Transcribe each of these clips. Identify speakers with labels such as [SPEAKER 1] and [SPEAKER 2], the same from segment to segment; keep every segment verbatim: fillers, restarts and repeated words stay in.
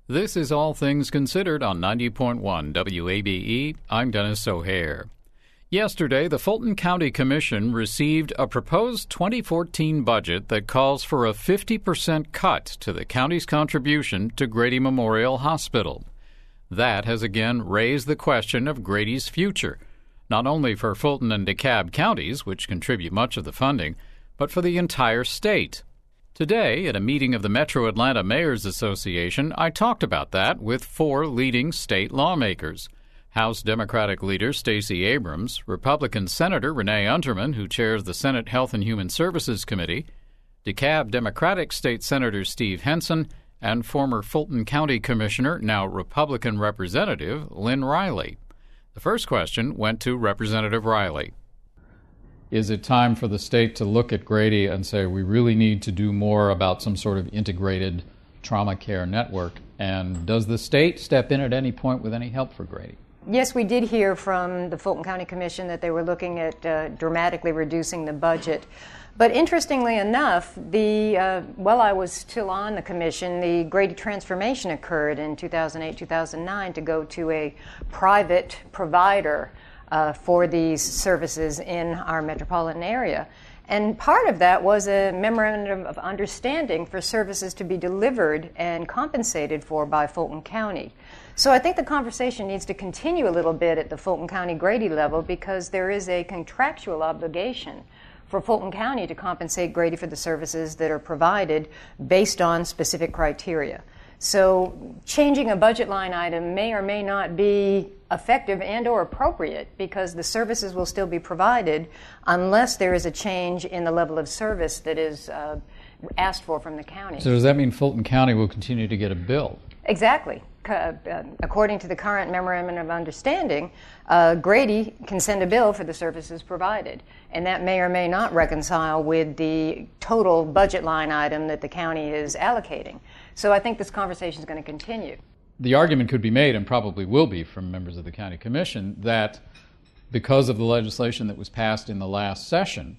[SPEAKER 1] This is All Things Considered on ninety point one W A B E. I'm Dennis O'Hare. Yesterday, the Fulton County Commission received a proposed twenty fourteen budget that calls for a fifty percent cut to the county's contribution to Grady Memorial Hospital. That has again raised the question of Grady's future, not only for Fulton and DeKalb counties, which contribute much of the funding, but for the entire state. Today, at a meeting of the Metro Atlanta Mayors Association, I talked about that with four leading state lawmakers. House Democratic leader Stacey Abrams, Republican Senator Renee Unterman, who chairs the Senate Health and Human Services Committee, DeKalb Democratic State Senator Steve Henson, and former Fulton County Commissioner, now Republican Representative Lynn Riley. The first question went to Representative Riley. Is it time for the state to look at Grady and say we really need to do more about some sort of integrated trauma care network? And does the state step in at any point with any help for Grady?
[SPEAKER 2] Yes, we did hear from the Fulton County Commission that they were looking at uh, dramatically reducing the budget. But interestingly enough, the uh, while I was still on the commission, the Grady transformation occurred in two thousand eight, two thousand nine to go to a private provider Uh, for these services in our metropolitan area. And part of that was a memorandum of understanding for services to be delivered and compensated for by Fulton County. So I think the conversation needs to continue a little bit at the Fulton County Grady level, because there is a contractual obligation for Fulton County to compensate Grady for the services that are provided based on specific criteria. So changing a budget line item may or may not be effective and or appropriate, because the services will still be provided unless there is a change in the level of service that is uh, asked for from the county.
[SPEAKER 1] So does that mean Fulton County will continue to get a bill?
[SPEAKER 2] Exactly. Uh, according to the current memorandum of understanding, uh, Grady can send a bill for the services provided, and that may or may not reconcile with the total budget line item that the county is allocating. So I think this conversation is going to continue.
[SPEAKER 1] The argument could be made, and probably will be from members of the county commission, that because of the legislation that was passed in the last session,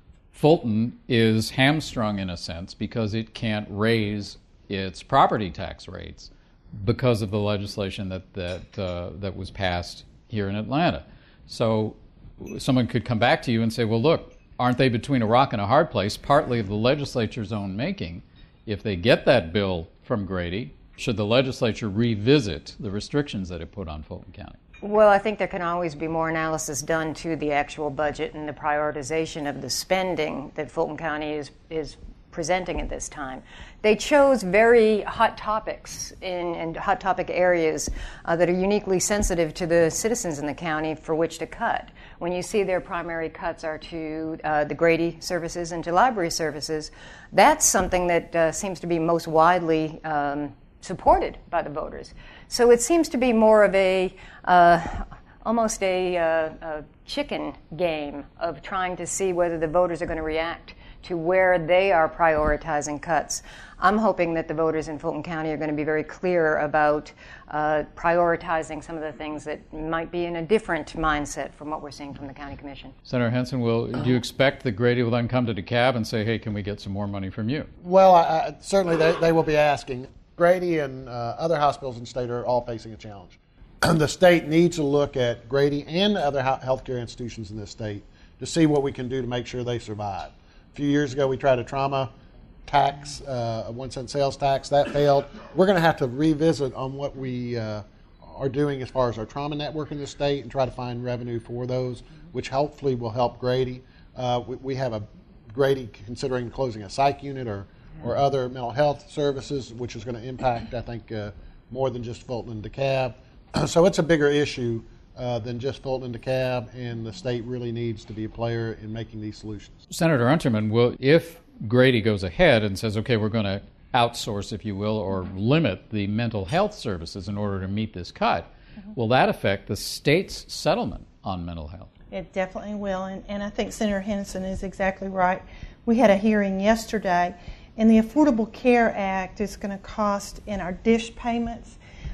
[SPEAKER 1] Fulton is hamstrung in a sense because it can't raise its property tax rates because of the legislation that that uh, that was passed here in Atlanta. So someone could come back to you and say, well, look, aren't they between a rock and a hard place, partly of the legislature's own making? If they get that bill from Grady, should the legislature revisit the restrictions that it put on Fulton County?
[SPEAKER 2] Well, I think there can always be more analysis done to the actual budget and the prioritization of the spending that Fulton County is is presenting at this time. They chose very hot topics in, in hot topic areas uh, that are uniquely sensitive to the citizens in the county for which to cut. When you see their primary cuts are to uh, the Grady services and to library services, that's something that uh, seems to be most widely um, supported by the voters. So it seems to be more of a uh, almost a, uh, a chicken game of trying to see whether the voters are going to react to where they are prioritizing cuts. I'm hoping that the voters in Fulton County are going to be very clear about uh, prioritizing some of the things that might be in a different mindset from what we're seeing from the County Commission.
[SPEAKER 1] Senator Henson, will do you expect that Grady will then come to DeKalb and say, hey, can we get some more money from you?
[SPEAKER 3] Well, I, I, certainly they, they will be asking. Grady and uh, other hospitals in the state are all facing a challenge. The state needs to look at Grady and other healthcare institutions in this state to see what we can do to make sure they survive. A few years ago, we tried a trauma tax, uh, a one cent sales tax. That failed. We're going to have to revisit on what we uh, are doing as far as our trauma network in the state and try to find revenue for those, which hopefully will help Grady. Uh, we, we have a Grady considering closing a psych unit or, or other mental health services, which is going to impact, I think, uh, more than just Fulton and DeKalb. So it's a bigger issue Uh, than just Fulton and DeKalb, and the state really needs to be a player in making these solutions.
[SPEAKER 1] Senator Unterman, will, if Grady goes ahead and says, okay, we're going to outsource, if you will, or limit the mental health services in order to meet this cut, mm-hmm. will that affect the state's settlement on mental health?
[SPEAKER 4] It definitely will, and, and I think Senator Henson is exactly right. We had a hearing yesterday, and the Affordable Care Act is going to cost in our DISH payments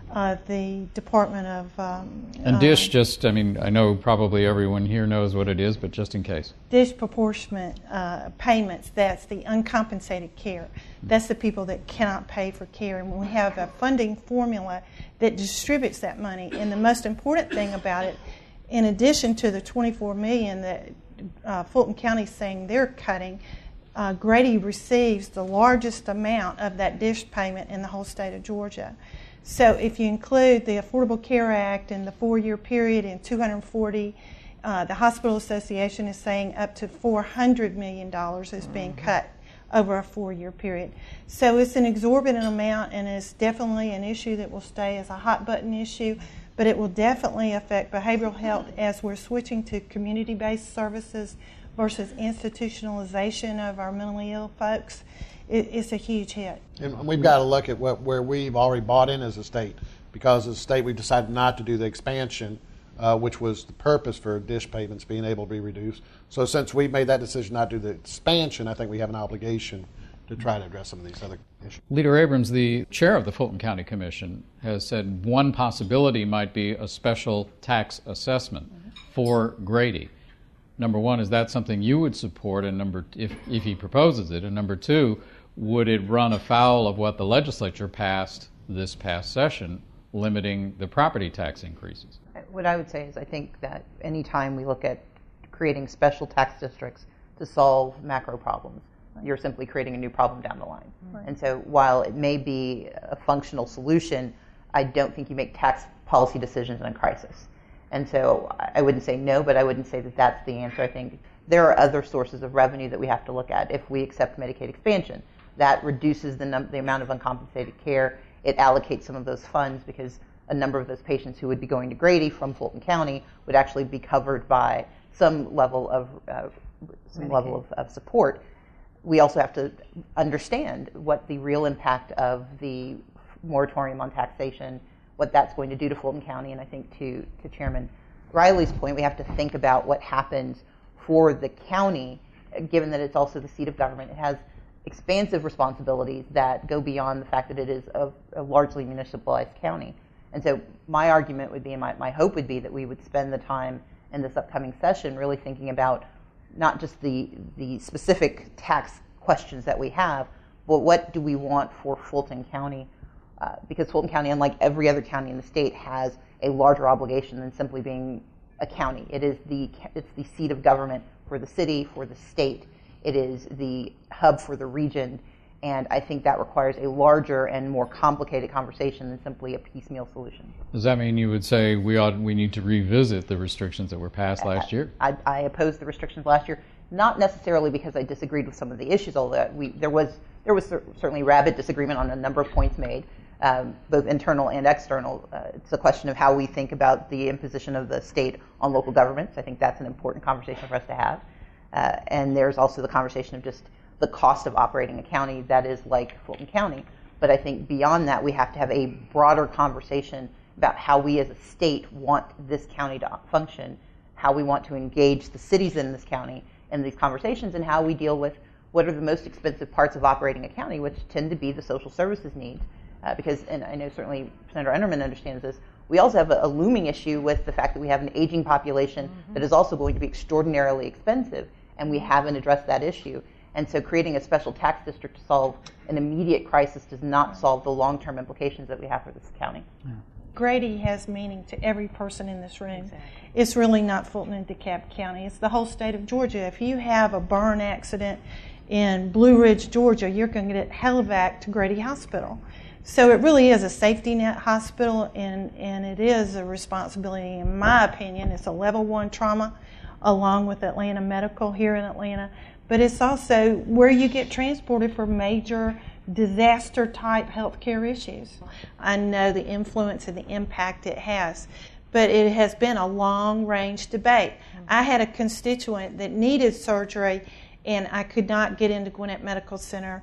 [SPEAKER 4] uh, the Department of um,
[SPEAKER 1] And DISH,
[SPEAKER 4] uh,
[SPEAKER 1] just, I mean, I know probably everyone here knows what it is, but just in case.
[SPEAKER 4] disproportionate uh, payments. That's the uncompensated care. That's the people that cannot pay for care, and we have a funding formula that distributes that money. And the most important thing about it, in addition to the twenty-four million dollars that uh, Fulton County is saying they're cutting, uh, Grady receives the largest amount of that DISH payment in the whole state of Georgia. So if you include the Affordable Care Act and the four-year period and two hundred forty, uh, the Hospital Association is saying up to four hundred million dollars is being cut over a four-year period. So it's an exorbitant amount, and it's definitely an issue that will stay as a hot-button issue, but it will definitely affect behavioral health as we're switching to community-based services versus institutionalization of our mentally ill folks. It, it's a huge hit.
[SPEAKER 3] And we've got to look at what, where we've already bought in as a state, because as a state we've decided not to do the expansion, uh, which was the purpose for DISH payments being able to be reduced. So since we've made that decision not to do the expansion, I think we have an obligation to try to address some of these other issues.
[SPEAKER 1] Leader Abrams, the chair of the Fulton County Commission, has said one possibility might be a special tax assessment mm-hmm. for Grady. Number one, is that something you would support? And number, if if he proposes it, and number two, would it run afoul of what the legislature passed this past session, limiting the property tax increases?
[SPEAKER 5] What I would say is I think that any time we look at creating special tax districts to solve macro problems, right. you're simply creating a new problem down the line. Right. And so while it may be a functional solution, I don't think you make tax policy decisions in a crisis. And so I wouldn't say no, but I wouldn't say that that's the answer. I think there are other sources of revenue that we have to look at. If we accept Medicaid expansion, that reduces the, num- the amount of uncompensated care. It allocates some of those funds because a number of those patients who would be going to Grady from Fulton County would actually be covered by some level of uh, some Medicaid. level of, of support. We also have to understand what the real impact of the moratorium on taxation, what that's going to do to Fulton County. And I think to, to Chairman Riley's point, we have to think about what happens for the county, given that it's also the seat of government. It has expansive responsibilities that go beyond the fact that it is a, a largely municipalized county. And so my argument would be, and my, my hope would be, that we would spend the time in this upcoming session really thinking about not just the, the specific tax questions that we have, but what do we want for Fulton County? Uh, because Fulton County, unlike every other county in the state, has a larger obligation than simply being a county. It is the it's the seat of government for the city, for the state. It is the hub for the region, and I think that requires a larger and more complicated conversation than simply a piecemeal solution.
[SPEAKER 1] Does that mean you would say we ought we need to revisit the restrictions that were passed last year?
[SPEAKER 5] I, I opposed the restrictions last year, not necessarily because I disagreed with some of the issues, although we there was there was certainly rabid disagreement on a number of points made. Um, both internal and external. Uh, it's a question of how we think about the imposition of the state on local governments. I think that's an important conversation for us to have. Uh, and there's also the conversation of just the cost of operating a county that is like Fulton County. But I think beyond that, we have to have a broader conversation about how we as a state want this county to function, how we want to engage the cities in this county in these conversations, and how we deal with what are the most expensive parts of operating a county, which tend to be the social services needs. Uh, because, and I know certainly Senator Enderman understands this, we also have a, a looming issue with the fact that we have an aging population mm-hmm. that is also going to be extraordinarily expensive, and we haven't addressed that issue. And so creating a special tax district to solve an immediate crisis does not solve the long-term implications that we have for this county.
[SPEAKER 4] Yeah. Grady has meaning to every person in this room.
[SPEAKER 5] Exactly.
[SPEAKER 4] It's really not Fulton and DeKalb County. It's the whole state of Georgia. If you have a burn accident in Blue Ridge, Georgia, you're going to get helivac to Grady Hospital. So it really is a safety net hospital, and, and it is a responsibility, in my opinion. It's a level one trauma along with Atlanta Medical here in Atlanta, but it's also where you get transported for major disaster type healthcare issues. I know the influence and the impact it has, but it has been a long range debate. I had a constituent that needed surgery, and I could not get into Gwinnett Medical Center.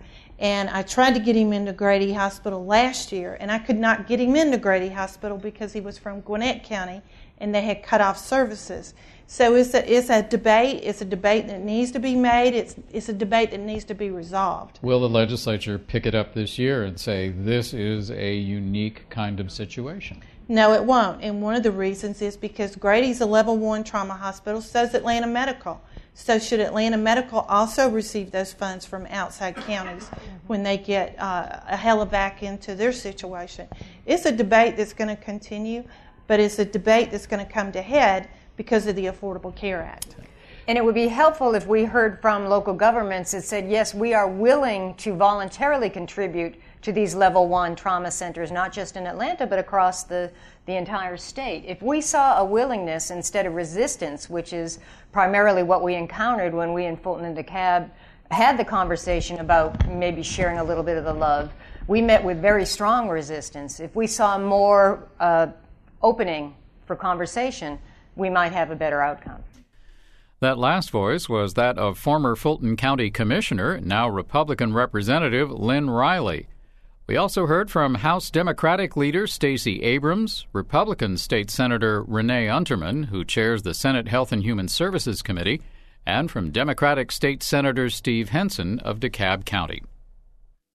[SPEAKER 4] And I tried to get him into Grady Hospital last year, and I could not get him into Grady Hospital because he was from Gwinnett County, and they had cut off services. So it's a, it's a debate. It's a debate that needs to be made. It's, it's a debate that needs to be resolved.
[SPEAKER 1] Will the legislature pick it up this year and say this is a unique kind of situation?
[SPEAKER 4] No, it won't. And one of the reasons is because Grady's a level one trauma hospital, so is Atlanta Medical. So should Atlanta Medical also receive those funds from outside counties when they get uh, a helivac into their situation? It's a debate that's going to continue, but it's a debate that's going to come to head because of the Affordable Care Act.
[SPEAKER 2] And it would be helpful if we heard from local governments that said, yes, we are willing to voluntarily contribute to these level one trauma centers, not just in Atlanta, but across the, the entire state. If we saw a willingness instead of resistance, which is primarily what we encountered when we in Fulton and DeKalb had the conversation about maybe sharing a little bit of the love, we met with very strong resistance. If we saw more uh, opening for conversation, we might have a better outcome.
[SPEAKER 1] That last voice was that of former Fulton County Commissioner, now Republican Representative Lynn Riley. We also heard from House Democratic leader Stacey Abrams, Republican State Senator Renee Unterman, who chairs the Senate Health and Human Services Committee, and from Democratic State Senator Steve Henson of DeKalb County.